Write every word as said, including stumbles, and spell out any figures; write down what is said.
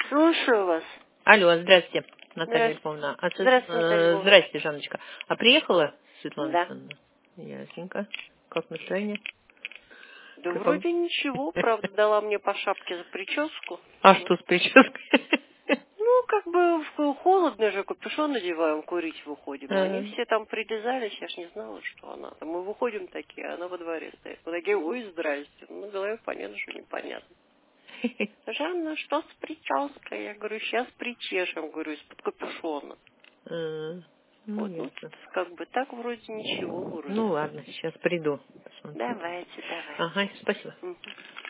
Слушаю вас. Алло, здрасте, Наталья Здрасте. Львовна. А, со- Здравствуйте, Наталья э, Львовна. здрасте, Жанночка. А приехала Светлана Да. Александровна? Ясненько. Как настроение? Да Как вам? вроде ничего, правда, дала мне по шапке за прическу. А Вот. что с прической? Ну, как бы в- холодно же, капюшон надеваем, курить выходим. Они Э, все там прилезались, я ж не знала, что она. там. Мы выходим такие, а она во дворе стоит. Мы такие, ой, здрасте. Ну, на голове понятно, что непонятно. Жанна, что с прической? Я говорю, сейчас причешем, говорю, из-под капюшона. э, Ну, Вот, ну, ясно. как бы так вроде ничего вроде. Ну, ладно, сейчас приду. Посмотрю. Давайте, давайте. Ага, спасибо. Мгм.